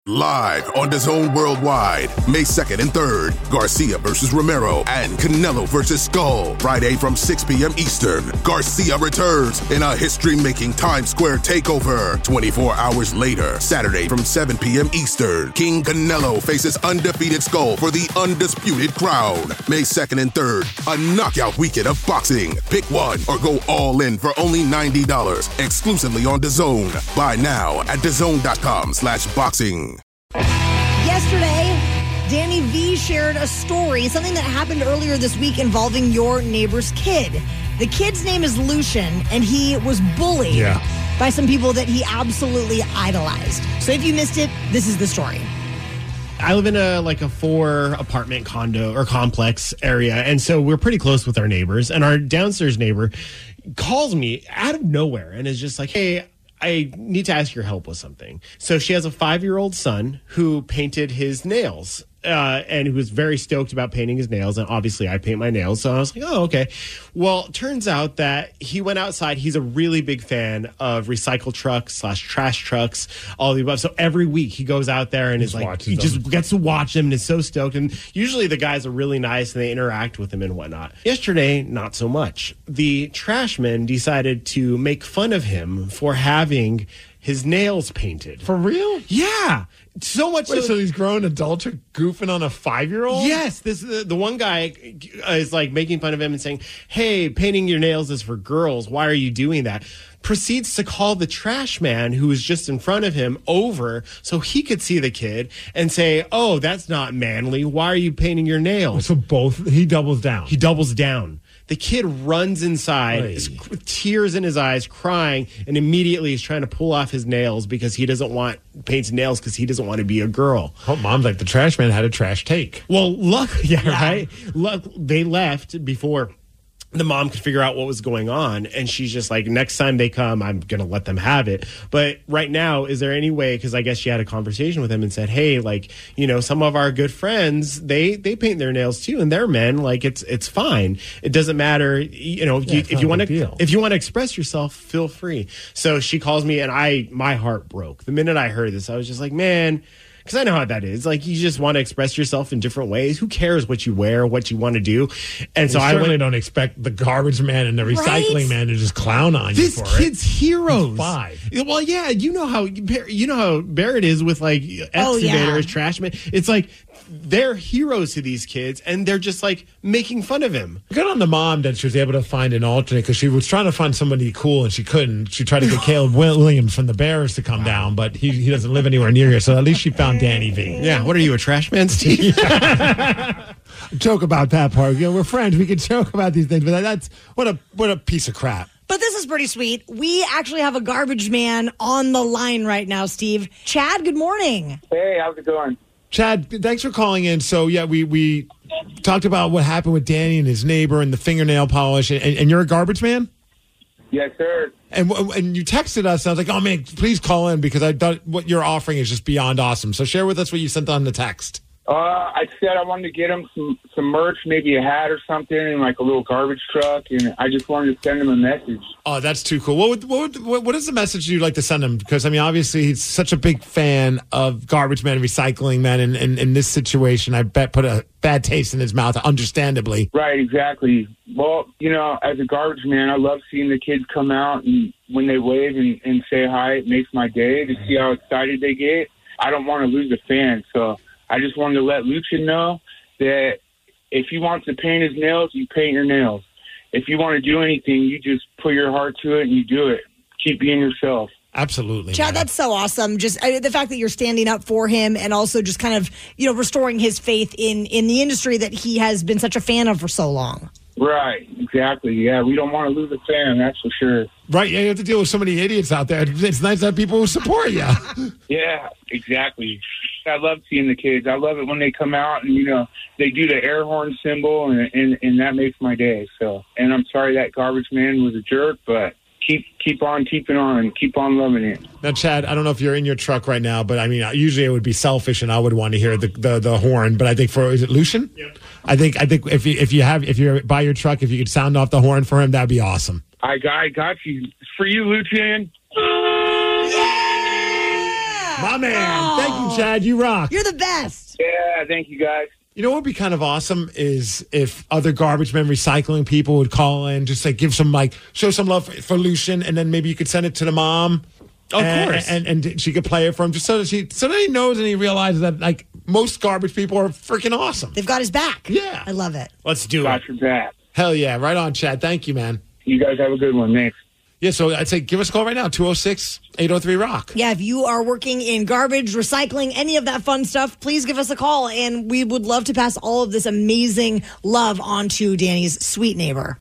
Live on DAZN Worldwide, May 2nd and 3rd, Garcia versus Romero and Canelo versus Skull. Friday from 6 p.m. Eastern, Garcia returns in a history-making Times Square takeover. 24 hours later, Saturday from 7 p.m. Eastern, King Canelo faces undefeated Skull for the undisputed crown. May 2nd and 3rd, a knockout weekend of boxing. Pick one or go all in for only $90, exclusively on DAZN. Buy now at DAZN.com/boxing. Yesterday, Danny V shared a story, something that happened earlier this week involving your neighbor's kid. The kid's name is Lucian, and he was bullied by some people that he absolutely idolized. So if you missed it, this is the story. I live in a 4-apartment condo or complex area, and so we're pretty close with our neighbors. And our downstairs neighbor calls me out of nowhere and is just like, hey, I need to ask your help with something. So she has a 5-year-old son who painted his nails and who was very stoked about painting his nails. And obviously I paint my nails. So I was like, oh, okay. Well, it turns out that he went outside. He's a really big fan of recycle trucks / trash trucks, all the above. So every week he goes out there and is like, he just gets to watch them and is so stoked. And usually the guys are really nice and they interact with him and whatnot. Yesterday, not so much. The trashmen decided to make fun of him for having his nails painted. For real? Yeah. So much. Wait, so these grown adults are goofing on a 5-year-old? Yes. The one guy is like making fun of him and saying, hey, painting your nails is for girls. Why are you doing that? Proceeds to call the trash man who was just in front of him over so he could see the kid and say, oh, that's not manly. Why are you painting your nails? So he doubles down. He doubles down. The kid runs inside, with tears in his eyes, crying, and immediately is trying to pull off his nails because he doesn't want paints nails because he doesn't want to be a girl. Oh, mom's like, the trash man had a trash take. Well, right? They left before the mom could figure out what was going on, and she's just like, next time they come, I'm going to let them have it. But right now, is there any way, because I guess she had a conversation with him and said, hey, some of our good friends, they paint their nails too, and they're men, it's fine. It doesn't matter, if you want to express yourself, feel free. So she calls me, and my heart broke. The minute I heard this, I was just like, man, because I know how that is. You just want to express yourself in different ways. Who cares what you wear, what you want to do? And so I certainly don't expect the garbage man and the recycling man to just clown on you for it. This kid's heroes. He's 5. Well, yeah, you know how Barrett is with excavators, trash men. It's like they're heroes to these kids, and they're just making fun of him. Good on the mom that she was able to find an alternate because she was trying to find somebody cool and she couldn't. She tried to get Caleb Williams from the Bears to come down, but he doesn't live anywhere near here. So at least she found Danny V. Yeah, what are you, a trash man, Steve? Joke about that part. We're friends. We can joke about these things, but that's what a piece of crap. But this is pretty sweet. We actually have a garbage man on the line right now, Steve. Chad, good morning. Hey, how's it going? Chad, thanks for calling in. So, yeah, we talked about what happened with Danny and his neighbor and the fingernail polish, and you're a garbage man? Yes, sir. And you texted us, and I was like, oh, man, please call in because I thought what you're offering is just beyond awesome. So share with us what you sent on the text. I said I wanted to get him some merch, maybe a hat or something, and a little garbage truck, and I just wanted to send him a message. Oh, that's too cool. What is the message you'd like to send him? Because, obviously he's such a big fan of garbage men and recycling men, and in this situation, I bet put a bad taste in his mouth, understandably. Right, exactly. Well, as a garbage man, I love seeing the kids come out, and when they wave and say hi, it makes my day to see how excited they get. I don't want to lose a fan, so I just wanted to let Lucian know that if he wants to paint his nails, you paint your nails. If you want to do anything, you just put your heart to it and you do it. Keep being yourself. Absolutely. Chad, that's so awesome. Just the fact that you're standing up for him and also just kind of, restoring his faith in the industry that he has been such a fan of for so long. Right, exactly. Yeah, we don't want to lose a fan, that's for sure. Right, yeah, you have to deal with so many idiots out there. It's nice to have people who support you. Yeah, exactly. I love seeing the kids. I love it when they come out and, they do the air horn symbol, and that makes my day. So, and I'm sorry that garbage man was a jerk, but keep on keeping on, keep on loving it. Now, Chad, I don't know if you're in your truck right now, but usually it would be selfish, and I would want to hear the horn. But I think is it Lucian? Yeah. I think if you're by your truck, if you could sound off the horn for him, that'd be awesome. I got you. For you, Lucian. My man. Thank you, Chad. You rock. You're the best. Yeah, thank you guys. You know what would be kind of awesome is if other garbage men recycling people would call in, just like give some, like, show some love for Lucian, and then maybe you could send it to the mom. Of course. And she could play it for him just so that he knows and he realizes that, like, most garbage people are freaking awesome. They've got his back. Yeah. I love it. Let's do Got it. your back. Hell yeah. Right on, Chad. Thank you, man. You guys have a good one. Thanks. Yeah, so I'd say give us a call right now, 206-803-ROCK. Yeah, if you are working in garbage, recycling, any of that fun stuff, please give us a call, and we would love to pass all of this amazing love on to Danny's sweet neighbor.